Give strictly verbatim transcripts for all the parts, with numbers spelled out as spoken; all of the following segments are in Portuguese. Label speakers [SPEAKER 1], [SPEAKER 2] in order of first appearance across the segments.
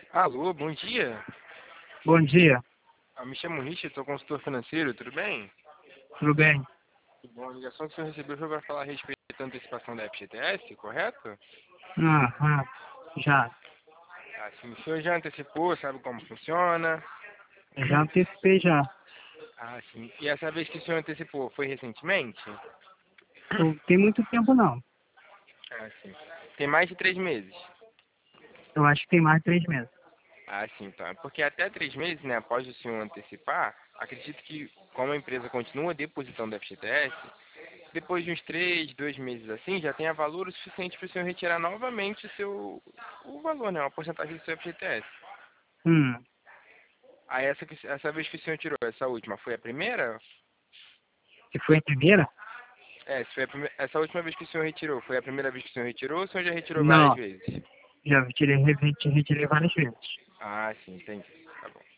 [SPEAKER 1] Alô, bom dia.
[SPEAKER 2] Bom dia,
[SPEAKER 1] Eu me chamo Richard, sou consultor financeiro, tudo bem?
[SPEAKER 2] tudo bem?
[SPEAKER 1] Tudo bom, a ligação que o senhor recebeu foi para falar a respeito da antecipação da F G T S, correto?
[SPEAKER 2] Ah, ah, já,
[SPEAKER 1] Ah, sim, o senhor já antecipou, sabe como funciona?
[SPEAKER 2] já antecipei já.
[SPEAKER 1] Ah, sim. E essa vez que o senhor antecipou, foi recentemente?
[SPEAKER 2] Não tem muito tempo não.
[SPEAKER 1] Ah, sim. Tem mais de três meses?
[SPEAKER 2] Eu acho que tem mais de três meses.
[SPEAKER 1] Ah, sim, então. É porque até três meses, né, após o senhor antecipar, acredito que, como a empresa continua depositando F G T S, depois de uns três, dois meses assim, já tenha valor o suficiente para o senhor retirar novamente o seu o valor, né? Uma porcentagem do seu F G T S.
[SPEAKER 2] Hum,
[SPEAKER 1] Aí essa, que- essa vez que o senhor tirou, essa última, foi a primeira?
[SPEAKER 2] se foi a primeira?
[SPEAKER 1] É, se foi a prime- essa última vez que o senhor retirou, foi a primeira vez que o senhor retirou ou o senhor já retirou várias
[SPEAKER 2] Não,
[SPEAKER 1] vezes?
[SPEAKER 2] já retirei, retirei, retirei várias vezes.
[SPEAKER 1] Ah, sim, entendi. Tá bom.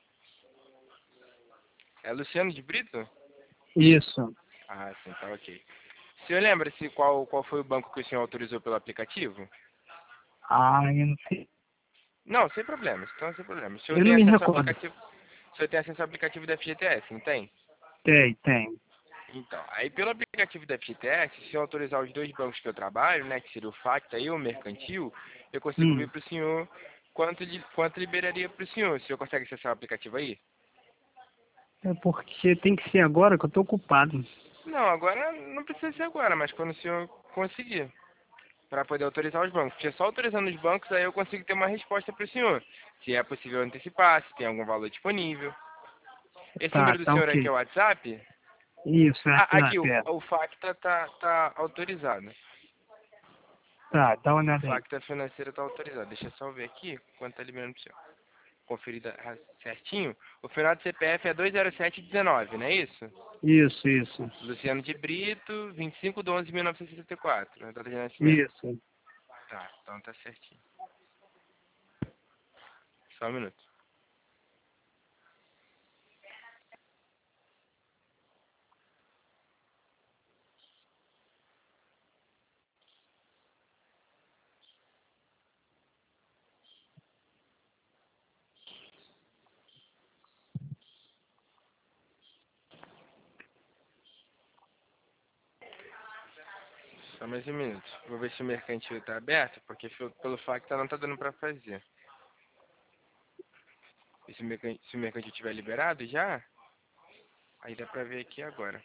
[SPEAKER 1] É Luciano de Brito?
[SPEAKER 2] Isso.
[SPEAKER 1] Ah, sim, tá ok. O senhor lembra se qual, qual foi o banco que o senhor autorizou pelo aplicativo?
[SPEAKER 2] Ah, eu não sei.
[SPEAKER 1] Não, sem problemas, então sem problemas. O senhor
[SPEAKER 2] Eu não
[SPEAKER 1] tem
[SPEAKER 2] me
[SPEAKER 1] acesso ao
[SPEAKER 2] recordo.
[SPEAKER 1] aplicativo, o senhor tem acesso ao aplicativo da F G T S, não tem?
[SPEAKER 2] Tem, tem.
[SPEAKER 1] Então, aí pelo aplicativo da F G T S, se eu autorizar os dois bancos que eu trabalho, né, que seria o Facta e o Mercantil, eu consigo ver
[SPEAKER 2] Hum,
[SPEAKER 1] para o senhor quanto, li- quanto liberaria para o senhor. O senhor consegue acessar o aplicativo aí?
[SPEAKER 2] é porque tem que ser agora que eu tô ocupado.
[SPEAKER 1] Não, agora não precisa ser agora, mas quando o senhor conseguir, para poder autorizar os bancos. Porque só autorizando os bancos aí eu consigo ter uma resposta para o senhor. Se é possível antecipar, se tem algum valor disponível. Esse
[SPEAKER 2] Tá,
[SPEAKER 1] número do
[SPEAKER 2] tá
[SPEAKER 1] senhor aqui é
[SPEAKER 2] ok.
[SPEAKER 1] o WhatsApp?
[SPEAKER 2] Isso, é,
[SPEAKER 1] Ah, aqui,
[SPEAKER 2] é,
[SPEAKER 1] o,
[SPEAKER 2] é.
[SPEAKER 1] o Facta tá, tá autorizado.
[SPEAKER 2] Tá, dá uma
[SPEAKER 1] O
[SPEAKER 2] olhada aí.
[SPEAKER 1] Facta financeira está autorizado. Deixa eu só ver aqui quanto está liberando para o senhor. Conferida ra- certinho. O final do C P F é dois zero sete um nove, não é isso?
[SPEAKER 2] Isso, isso.
[SPEAKER 1] Luciano de Brito, vinte e cinco de onze de mil novecentos e sessenta e quatro, a data de nascimento.
[SPEAKER 2] Isso.
[SPEAKER 1] Tá, então tá certinho. Só um minuto. Só mais um minuto. Vou ver se o mercantil está aberto, porque pelo pelo Facta não tá dando para fazer. E se o mercan- se o mercantil tiver liberado já, aí dá para ver aqui agora.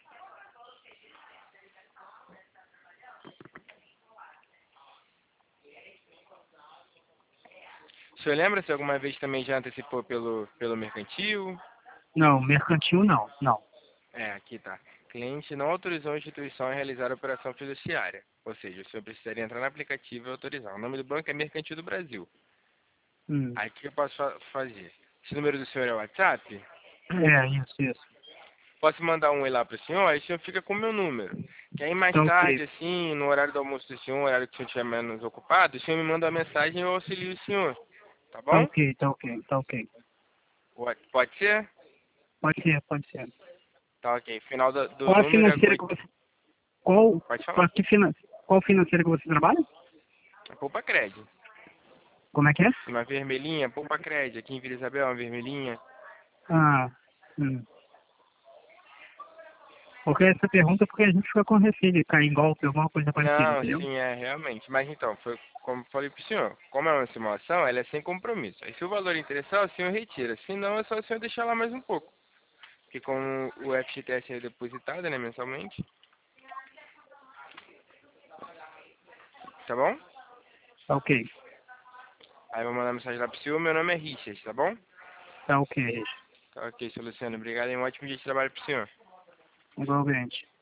[SPEAKER 1] O senhor lembra se alguma vez também já antecipou pelo, pelo mercantil?
[SPEAKER 2] Não, mercantil não, não.
[SPEAKER 1] É, aqui tá. Cliente não autorizou a instituição a realizar a operação fiduciária. Ou seja, o senhor precisaria entrar no aplicativo e autorizar. O nome do banco é Mercantil do Brasil.
[SPEAKER 2] Hum.
[SPEAKER 1] Aí o que eu posso fa- fazer? Esse número do senhor é o WhatsApp?
[SPEAKER 2] É, isso, isso.
[SPEAKER 1] Posso mandar um oi lá pro senhor? Aí o senhor fica com o meu número. Que aí mais
[SPEAKER 2] Tá
[SPEAKER 1] tarde,
[SPEAKER 2] ok.
[SPEAKER 1] assim, no horário do almoço do senhor, horário que o senhor estiver menos ocupado, o senhor me manda uma mensagem e eu auxilio o senhor. Tá
[SPEAKER 2] Tá
[SPEAKER 1] bom?
[SPEAKER 2] ok, tá ok, tá ok.
[SPEAKER 1] Pode pode ser?
[SPEAKER 2] Pode ser, pode ser.
[SPEAKER 1] Tá ok. Final do, do
[SPEAKER 2] Qual a
[SPEAKER 1] número é
[SPEAKER 2] financeira que
[SPEAKER 1] oito.
[SPEAKER 2] você. Qual,
[SPEAKER 1] Pode
[SPEAKER 2] qual,
[SPEAKER 1] falar.
[SPEAKER 2] que finan, qual financeira que você trabalha?
[SPEAKER 1] É Poupa Crédito.
[SPEAKER 2] Como é que é?
[SPEAKER 1] Uma vermelhinha, Poupa Crédito. Aqui em Vila Isabel, uma vermelhinha.
[SPEAKER 2] Ah, hum. Porque essa pergunta é porque a gente fica com receio de cair em golpe, alguma coisa parecida,
[SPEAKER 1] Não,
[SPEAKER 2] entendeu?
[SPEAKER 1] sim, é, realmente. Mas então, foi como falei pro senhor. Como é uma simulação, ela é sem compromisso. Aí se o valor interessar, o senhor retira. Se não, é só o senhor deixar lá mais um pouco. Porque como o F G T S é depositado, né, mensalmente, tá bom?
[SPEAKER 2] Tá ok.
[SPEAKER 1] Aí eu vou mandar mensagem lá pro senhor, meu nome é Richard, tá bom?
[SPEAKER 2] Tá ok,
[SPEAKER 1] Tá ok, seu Luciano. Obrigado e um ótimo dia de trabalho pro senhor.
[SPEAKER 2] igualmente.